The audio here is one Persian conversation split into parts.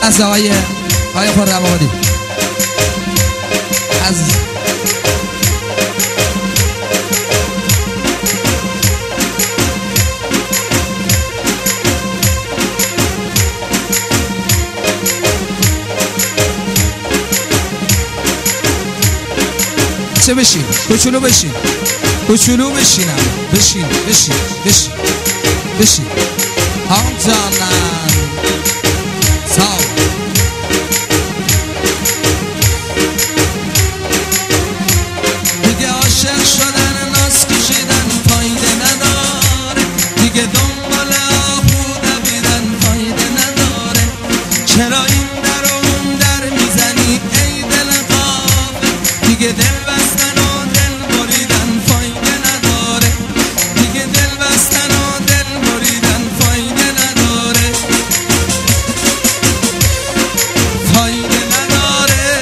دست آقای خرم‌آبادی از چه بشین کوچولو بشین کوچولو بشینم بشین بشین بشین بشین هم جانم سال دیگه عاشق شدن ناز کشیدن فایده نداره دیگه دنبال آهو دویدن فایده نداره چرا این در و اون در میزنی ای دل قافه دیگه دل بستن و دل بریدن فایده نداره دیگه دل بستن و دل بریدن فایده نداره فایده نداره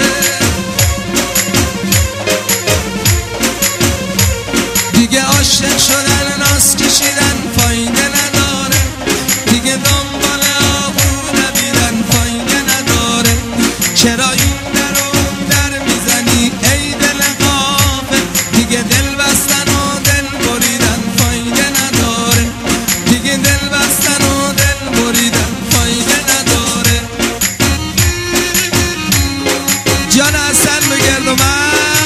دیگه عاشق شدن ناز کشیدن فایده نداره دیگه دنبال آهو دویدن فایده نداره چرا این در و اون در میزنی ای دل قافه دیگه دل بستن و دل بریدن فایده نداره دیگه دل بستن و دل بریدن فایده نداره جان حسن بگرد و من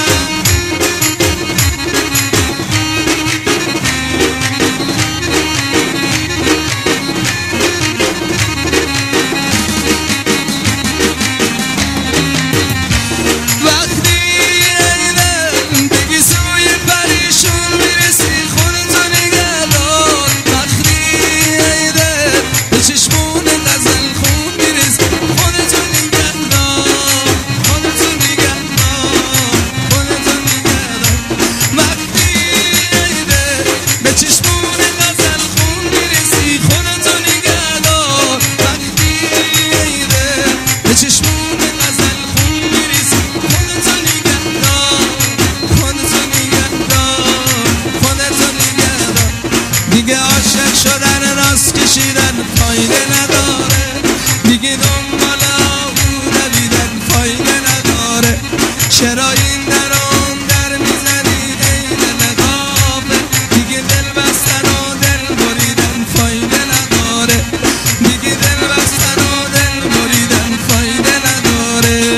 دیگه عاشق شدن راست کشیدن فایده نداره دیگه دنبال آهو دویدن فایده نداره چرا این در اون در میزنی ای دل قافه دیگه دل بستن و دل بریدن فایده نداره دیگه دل بستن و دل بریدن فایده نداره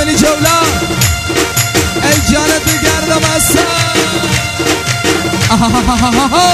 کاملی جولان ای جانت گردم اصلا